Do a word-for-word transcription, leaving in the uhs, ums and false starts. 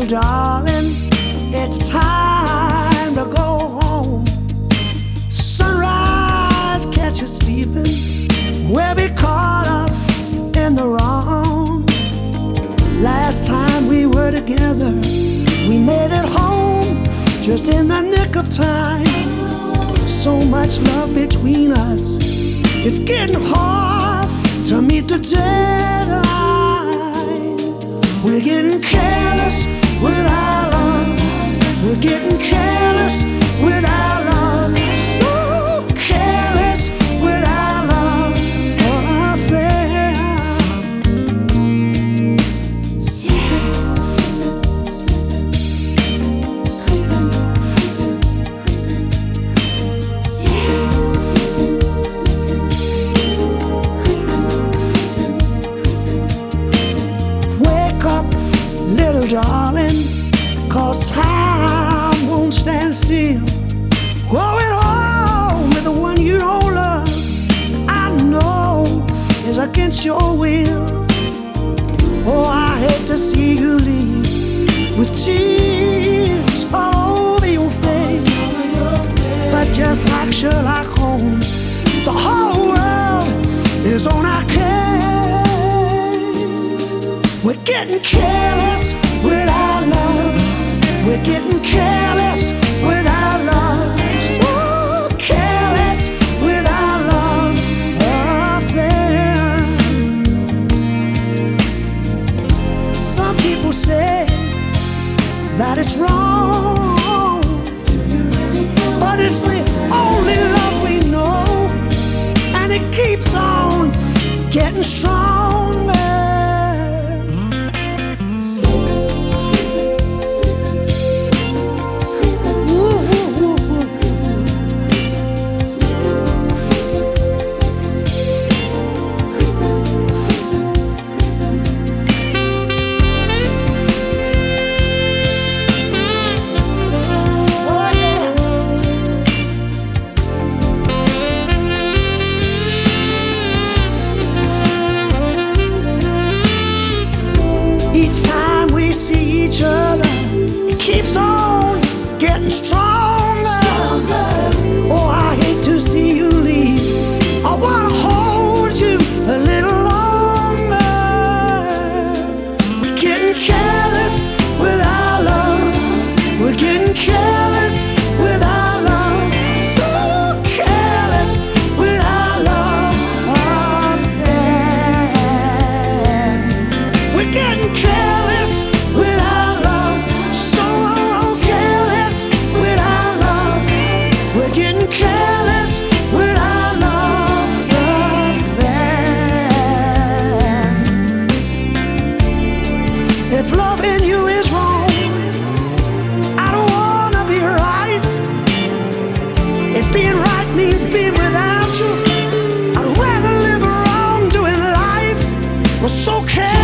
Little darling, it's time to go home. Sunrise, catch you sleeping. We'll be caught up in the wrong. Last time we were together, we made it home just in the nick of time. So much love between us, it's getting hard to meet the deadline. We're getting careless with our love. We're getting careless with our love. So careless with our love affair. Wake up, little darling, 'cause time won't stand still. Going home with the one you don't love, I know is against your will. Oh, I hate to see you leave with tears all over your face. But just like Sherlock Holmes, the whole world is on our case. We're getting careless with our love. We're getting careless with our love. So careless with our love affair. Some people say that it's wrong, but it's the only love we know, and it keeps on getting stronger. Each time we see each other, it keeps on getting stronger. Oh, I hate to see you leave. I wanna hold you a little longer. We're getting careless with our love. We're getting careless with our love. So careless with our love affair. We're getting careless with our love. So careless with our love. We're getting careless with our love affair. If loving you is wrong, I don't wanna be right. If being right means being without you, I'd rather live around doing life. Well, so careless.